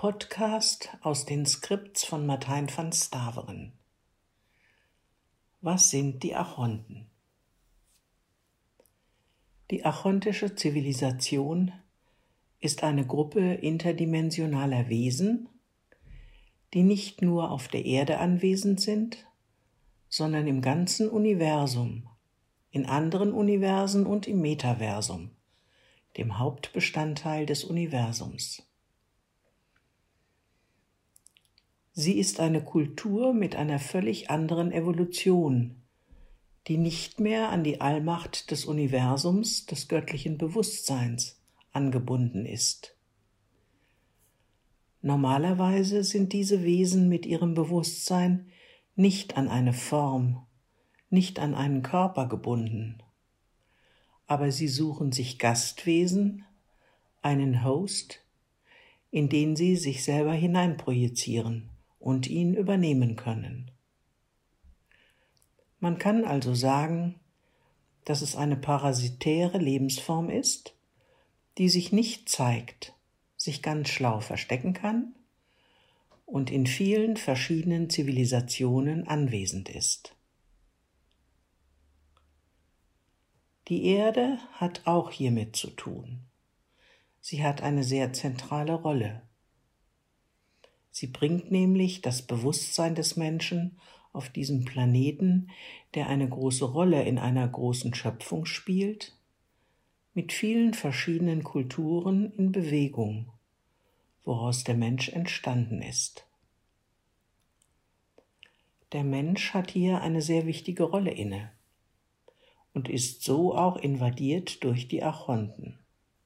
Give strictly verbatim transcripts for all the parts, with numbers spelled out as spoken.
Podcast aus den Skripts von Martijn van Staveren. Was sind die Archonten? Die archontische Zivilisation ist eine Gruppe interdimensionaler Wesen, die nicht nur auf der Erde anwesend sind, sondern im ganzen Universum, in anderen Universen und im Metaversum, dem Hauptbestandteil des Universums. Sie ist eine Kultur mit einer völlig anderen Evolution, die nicht mehr an die Allmacht des Universums, des göttlichen Bewusstseins, angebunden ist. Normalerweise sind diese Wesen mit ihrem Bewusstsein nicht an eine Form, nicht an einen Körper gebunden, aber sie suchen sich Gastwesen, einen Host, in den sie sich selber hineinprojizieren und ihn übernehmen können. Man kann also sagen, dass es eine parasitäre Lebensform ist, die sich nicht zeigt, sich ganz schlau verstecken kann und in vielen verschiedenen Zivilisationen anwesend ist. Die Erde hat auch hiermit zu tun. Sie hat eine sehr zentrale Rolle. Sie bringt nämlich das Bewusstsein des Menschen auf diesem Planeten, der eine große Rolle in einer großen Schöpfung spielt, mit vielen verschiedenen Kulturen in Bewegung, woraus der Mensch entstanden ist. Der Mensch hat hier eine sehr wichtige Rolle inne und ist so auch invadiert durch die Archonten.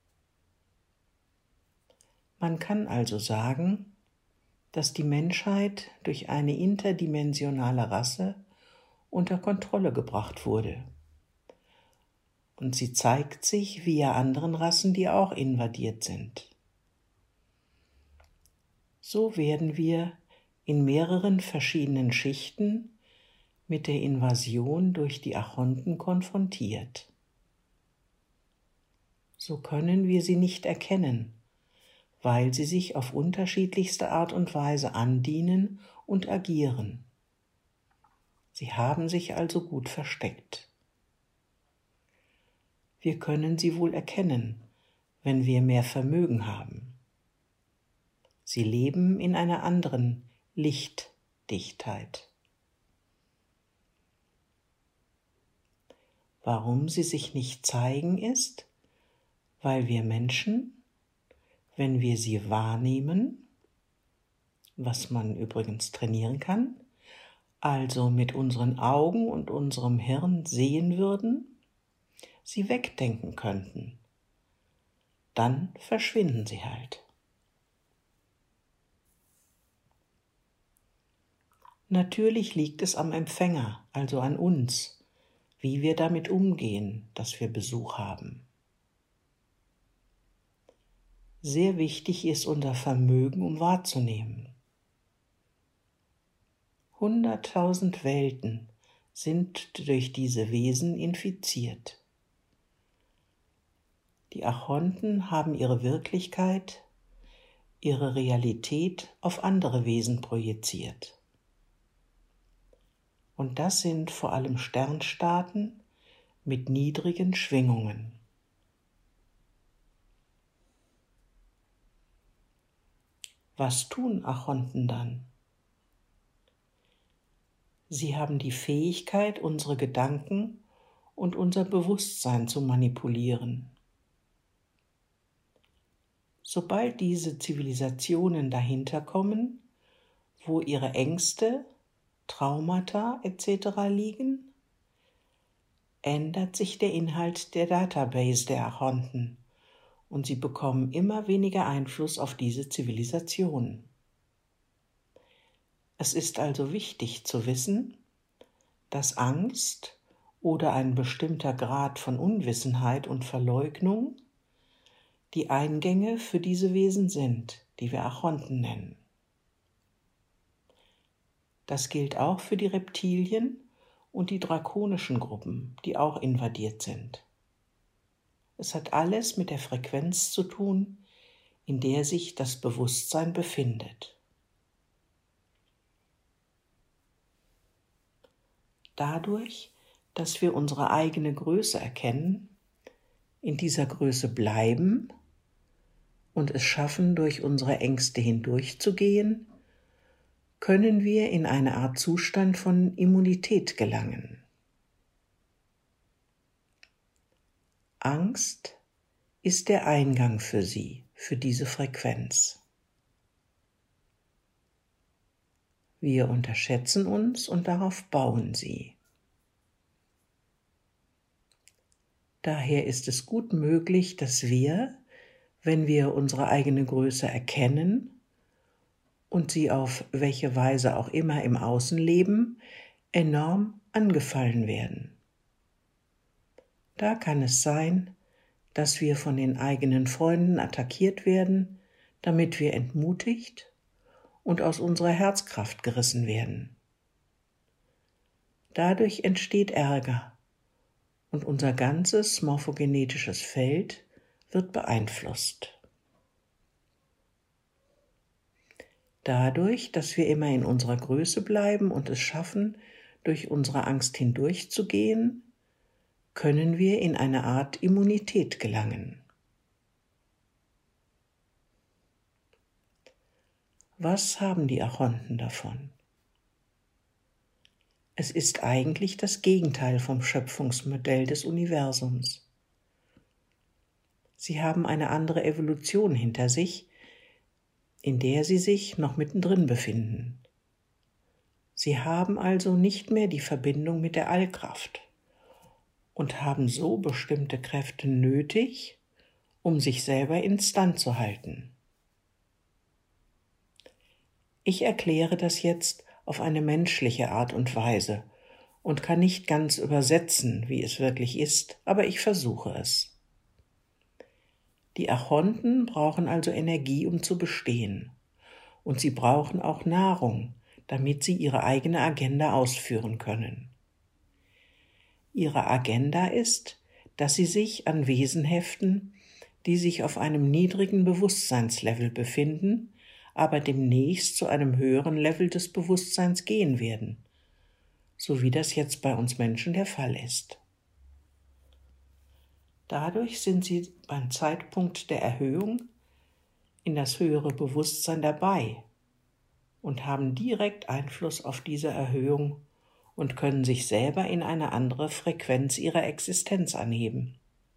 Man kann also sagen, dass die Menschheit durch eine interdimensionale Rasse unter Kontrolle gebracht wurde. Und sie zeigt sich via anderen Rassen, die auch invadiert sind. So werden wir in mehreren verschiedenen Schichten mit der Invasion durch die Archonten konfrontiert. So können wir sie nicht erkennen, weil sie sich auf unterschiedlichste Art und Weise andienen und agieren. Sie haben sich also gut versteckt. Wir können sie wohl erkennen, wenn wir mehr Vermögen haben. Sie leben in einer anderen Lichtdichtheit. Warum sie sich nicht zeigen ist, weil wir Menschen, wenn wir sie wahrnehmen, was man übrigens trainieren kann, also mit unseren Augen und unserem Hirn sehen würden, sie wegdenken könnten. Dann verschwinden sie halt. Natürlich liegt es am Empfänger, also an uns, wie wir damit umgehen, dass wir Besuch haben. Sehr wichtig ist unser Vermögen, um wahrzunehmen. Hunderttausend Welten sind durch diese Wesen infiziert. Die Archonten haben ihre Wirklichkeit, ihre Realität auf andere Wesen projiziert. Und das sind vor allem Sternstaaten mit niedrigen Schwingungen. Was tun Archonten dann? Sie haben die Fähigkeit, unsere Gedanken und unser Bewusstsein zu manipulieren. Sobald diese Zivilisationen dahinter kommen, wo ihre Ängste, Traumata et cetera liegen, ändert sich der Inhalt der Database der Archonten und sie bekommen immer weniger Einfluss auf diese Zivilisation. Es ist also wichtig zu wissen, dass Angst oder ein bestimmter Grad von Unwissenheit und Verleugnung die Eingänge für diese Wesen sind, die wir Archonten nennen. Das gilt auch für die Reptilien und die drakonischen Gruppen, die auch invadiert sind. Es hat alles mit der Frequenz zu tun, in der sich das Bewusstsein befindet. Dadurch, dass wir unsere eigene Größe erkennen, in dieser Größe bleiben und es schaffen, durch unsere Ängste hindurchzugehen, können wir in eine Art Zustand von Immunität gelangen. Angst ist der Eingang für sie, für diese Frequenz. Wir unterschätzen uns und darauf bauen sie. Daher ist es gut möglich, dass wir, wenn wir unsere eigene Größe erkennen und sie auf welche Weise auch immer im Außen leben, enorm angefallen werden. Da kann es sein, dass wir von den eigenen Freunden attackiert werden, damit wir entmutigt und aus unserer Herzkraft gerissen werden. Dadurch entsteht Ärger und unser ganzes morphogenetisches Feld wird beeinflusst. Dadurch, dass wir immer in unserer Größe bleiben und es schaffen, durch unsere Angst hindurchzugehen, können wir in eine Art Immunität gelangen. Was haben die Archonten davon? Es ist eigentlich das Gegenteil vom Schöpfungsmodell des Universums. Sie haben eine andere Evolution hinter sich, in der sie sich noch mittendrin befinden. Sie haben also nicht mehr die Verbindung mit der Allkraft und haben so bestimmte Kräfte nötig, um sich selber instand zu halten. Ich erkläre das jetzt auf eine menschliche Art und Weise und kann nicht ganz übersetzen, wie es wirklich ist, aber ich versuche es. Die Archonten brauchen also Energie, um zu bestehen. Und sie brauchen auch Nahrung, damit sie ihre eigene Agenda ausführen können. Ihre Agenda ist, dass sie sich an Wesen heften, die sich auf einem niedrigen Bewusstseinslevel befinden, aber demnächst zu einem höheren Level des Bewusstseins gehen werden, so wie das jetzt bei uns Menschen der Fall ist. Dadurch sind sie beim Zeitpunkt der Erhöhung in das höhere Bewusstsein dabei und haben direkt Einfluss auf diese Erhöhung und können sich selber in eine andere Frequenz ihrer Existenz anheben.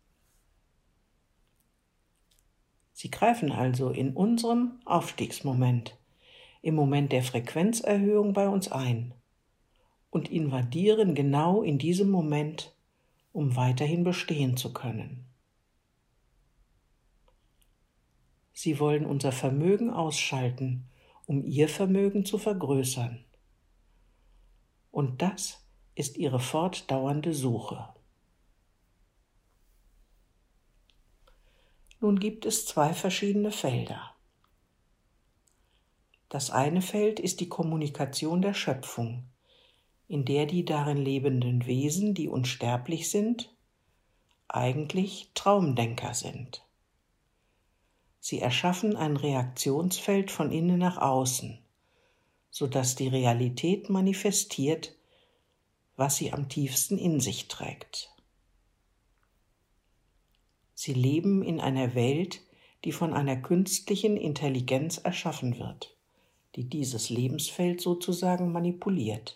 Sie greifen also in unserem Aufstiegsmoment, im Moment der Frequenzerhöhung bei uns ein und invadieren genau in diesem Moment, um weiterhin bestehen zu können. Sie wollen unser Vermögen ausschalten, um ihr Vermögen zu vergrößern. Und das ist ihre fortdauernde Suche. Nun gibt es zwei verschiedene Felder. Das eine Feld ist die Kommunikation der Schöpfung, in der die darin lebenden Wesen, die unsterblich sind, eigentlich Traumdenker sind. Sie erschaffen ein Reaktionsfeld von innen nach außen, sodass die Realität manifestiert, was sie am tiefsten in sich trägt. Sie leben in einer Welt, die von einer künstlichen Intelligenz erschaffen wird, die dieses Lebensfeld sozusagen manipuliert.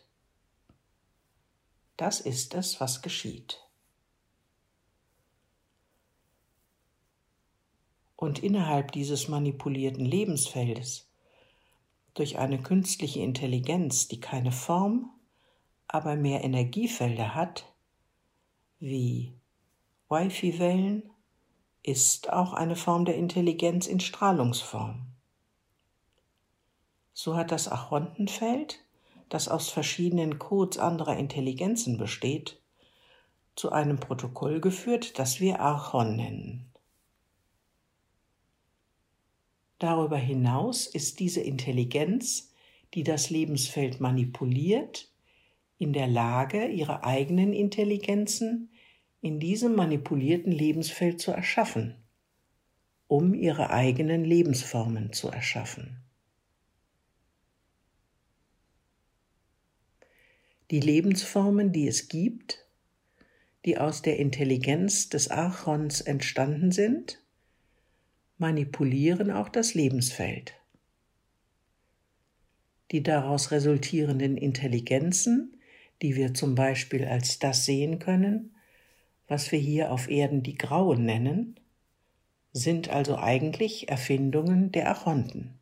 Das ist es, was geschieht. Und innerhalb dieses manipulierten Lebensfeldes, durch eine künstliche Intelligenz, die keine Form, aber mehr Energiefelder hat, wie Wi-Fi-Wellen, ist auch eine Form der Intelligenz in Strahlungsform. So hat das Archontenfeld, das aus verschiedenen Codes anderer Intelligenzen besteht, zu einem Protokoll geführt, das wir Archon nennen. Darüber hinaus ist diese Intelligenz, die das Lebensfeld manipuliert, in der Lage, ihre eigenen Intelligenzen in diesem manipulierten Lebensfeld zu erschaffen, um ihre eigenen Lebensformen zu erschaffen. Die Lebensformen, die es gibt, die aus der Intelligenz des Archons entstanden sind, manipulieren auch das Lebensfeld. Die daraus resultierenden Intelligenzen, die wir zum Beispiel als das sehen können, was wir hier auf Erden die Grauen nennen, sind also eigentlich Erfindungen der Archonten.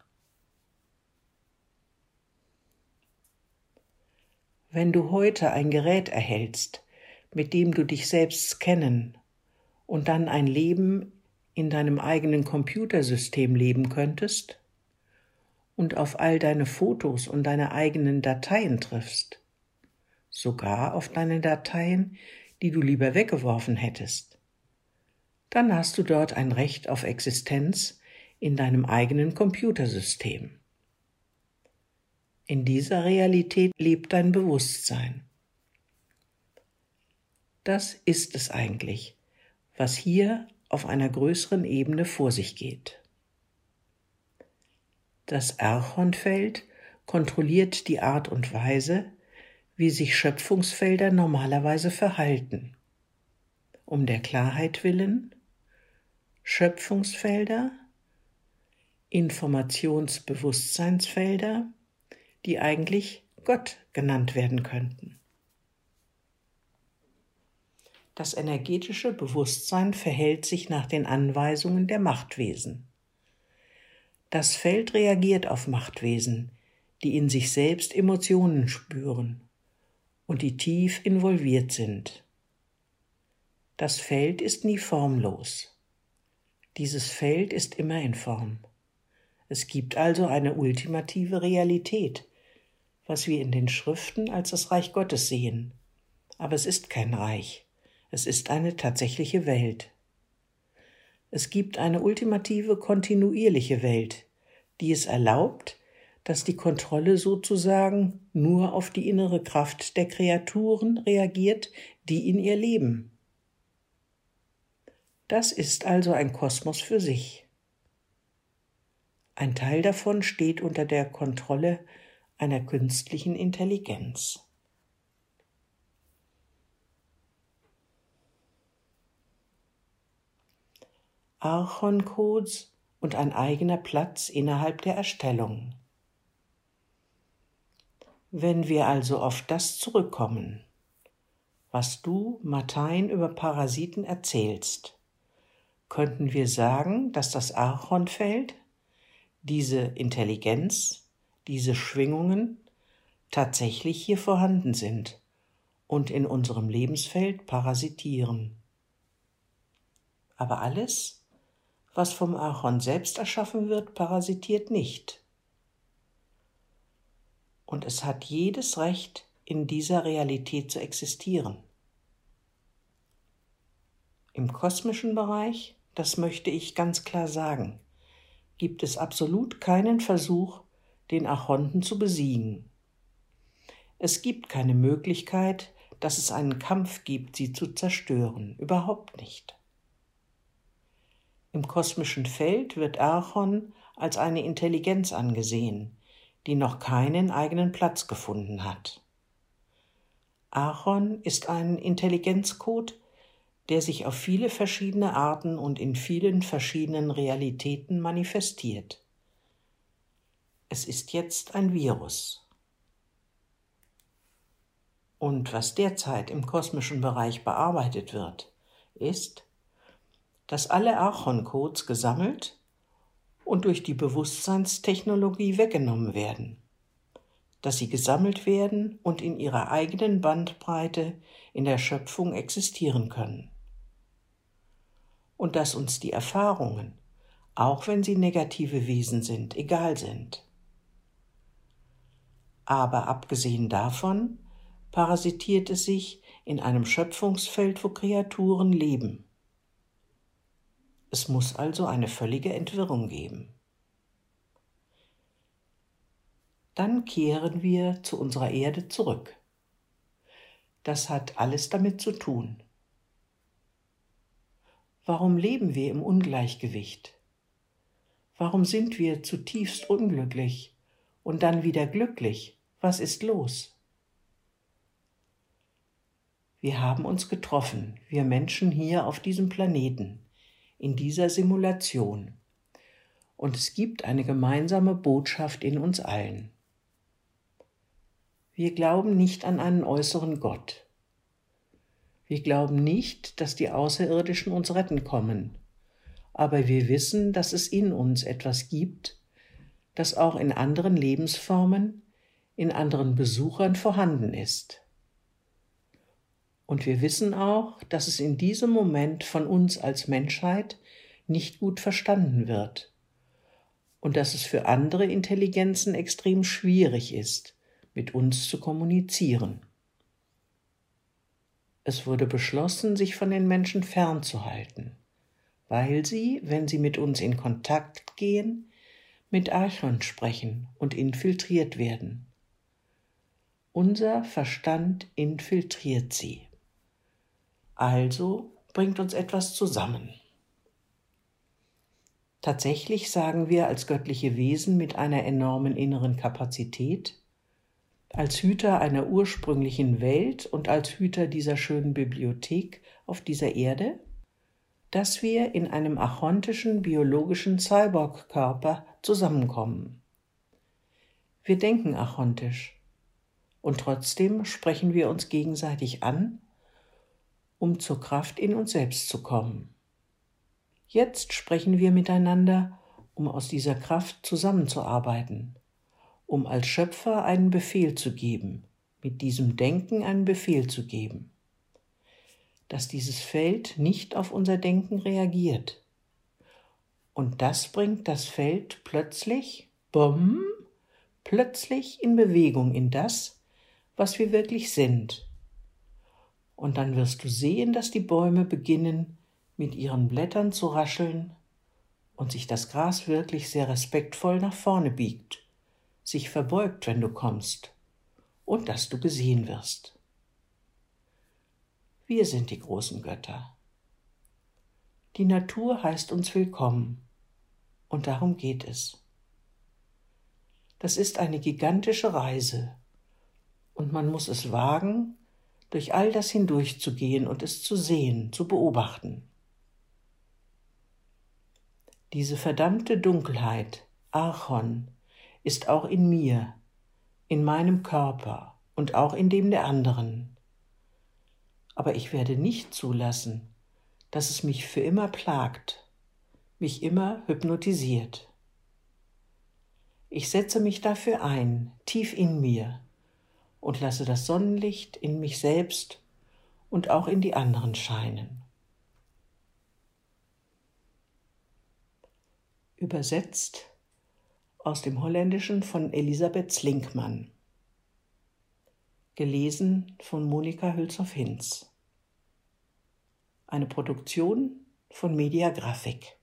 Wenn du heute ein Gerät erhältst, mit dem du dich selbst scannen und dann ein Leben in deinem eigenen Computersystem leben könntest und auf all deine Fotos und deine eigenen Dateien triffst, sogar auf deine Dateien, die du lieber weggeworfen hättest, dann hast du dort ein Recht auf Existenz in deinem eigenen Computersystem. In dieser Realität lebt dein Bewusstsein. Das ist es eigentlich, was hier auf einer größeren Ebene vor sich geht. Das Archonfeld kontrolliert die Art und Weise, wie sich Schöpfungsfelder normalerweise verhalten. Um der Klarheit willen, Schöpfungsfelder, Informationsbewusstseinsfelder, die eigentlich Gott genannt werden könnten. Das energetische Bewusstsein verhält sich nach den Anweisungen der Machtwesen. Das Feld reagiert auf Machtwesen, die in sich selbst Emotionen spüren und die tief involviert sind. Das Feld ist nie formlos. Dieses Feld ist immer in Form. Es gibt also eine ultimative Realität, was wir in den Schriften als das Reich Gottes sehen. Aber es ist kein Reich, es ist eine tatsächliche Welt. Es gibt eine ultimative, kontinuierliche Welt, die es erlaubt, dass die Kontrolle sozusagen nur auf die innere Kraft der Kreaturen reagiert, die in ihr leben. Das ist also ein Kosmos für sich. Ein Teil davon steht unter der Kontrolle einer künstlichen Intelligenz. Archoncodes und ein eigener Platz innerhalb der Erstellung. Wenn wir also auf das zurückkommen, was du, Martijn, über Parasiten erzählst, könnten wir sagen, dass das Archonfeld, diese Intelligenz, diese Schwingungen tatsächlich hier vorhanden sind und in unserem Lebensfeld parasitieren. Aber alles, was vom Archon selbst erschaffen wird, parasitiert nicht. Und es hat jedes Recht, in dieser Realität zu existieren. Im kosmischen Bereich, das möchte ich ganz klar sagen, gibt es absolut keinen Versuch, den Archonten zu besiegen. Es gibt keine Möglichkeit, dass es einen Kampf gibt, sie zu zerstören. Überhaupt nicht. Im kosmischen Feld wird Archon als eine Intelligenz angesehen, die noch keinen eigenen Platz gefunden hat. Archon ist ein Intelligenzcode, der sich auf viele verschiedene Arten und in vielen verschiedenen Realitäten manifestiert. Es ist jetzt ein Virus. Und was derzeit im kosmischen Bereich bearbeitet wird, ist, dass alle Archon-Codes gesammelt und durch die Bewusstseinstechnologie weggenommen werden, dass sie gesammelt werden und in ihrer eigenen Bandbreite in der Schöpfung existieren können. Und dass uns die Erfahrungen, auch wenn sie negative Wesen sind, egal sind. Aber abgesehen davon parasitiert es sich in einem Schöpfungsfeld, wo Kreaturen leben. Es muss also eine völlige Entwirrung geben. Dann kehren wir zu unserer Erde zurück. Das hat alles damit zu tun. Warum leben wir im Ungleichgewicht? Warum sind wir zutiefst unglücklich und dann wieder glücklich? Was ist los? Wir haben uns getroffen, wir Menschen hier auf diesem Planeten, in dieser Simulation. Und es gibt eine gemeinsame Botschaft in uns allen. Wir glauben nicht an einen äußeren Gott. Wir glauben nicht, dass die Außerirdischen uns retten kommen. Aber wir wissen, dass es in uns etwas gibt, das auch in anderen Lebensformen, in anderen Besuchern vorhanden ist. Und wir wissen auch, dass es in diesem Moment von uns als Menschheit nicht gut verstanden wird und dass es für andere Intelligenzen extrem schwierig ist, mit uns zu kommunizieren. Es wurde beschlossen, sich von den Menschen fernzuhalten, weil sie, wenn sie mit uns in Kontakt gehen, mit Archon sprechen und infiltriert werden. Unser Verstand infiltriert sie. Also bringt uns etwas zusammen. Tatsächlich sagen wir als göttliche Wesen mit einer enormen inneren Kapazität, als Hüter einer ursprünglichen Welt und als Hüter dieser schönen Bibliothek auf dieser Erde, dass wir in einem archontischen biologischen Cyborg-Körper zusammenkommen. Wir denken archontisch und trotzdem sprechen wir uns gegenseitig an, um zur Kraft in uns selbst zu kommen. Jetzt sprechen wir miteinander, um aus dieser Kraft zusammenzuarbeiten, um als Schöpfer einen Befehl zu geben, mit diesem Denken einen Befehl zu geben, dass dieses Feld nicht auf unser Denken reagiert. Und das bringt das Feld plötzlich, bumm, plötzlich in Bewegung in das, was wir wirklich sind. Und dann wirst du sehen, dass die Bäume beginnen, mit ihren Blättern zu rascheln und sich das Gras wirklich sehr respektvoll nach vorne biegt, sich verbeugt, wenn du kommst, und dass du gesehen wirst. Wir sind die großen Götter. Die Natur heißt uns willkommen, und darum geht es. Das ist eine gigantische Reise, und man muss es wagen, durch all das hindurchzugehen und es zu sehen, zu beobachten. Diese verdammte Dunkelheit, Archon, ist auch in mir, in meinem Körper und auch in dem der anderen. Aber ich werde nicht zulassen, dass es mich für immer plagt, mich immer hypnotisiert. Ich setze mich dafür ein, tief in mir, und lasse das Sonnenlicht in mich selbst und auch in die anderen scheinen. Übersetzt aus dem Holländischen von Elisabeth Slinkmann. Gelesen von Monika Hülshoff-Hinz. Eine Produktion von Media Graphic.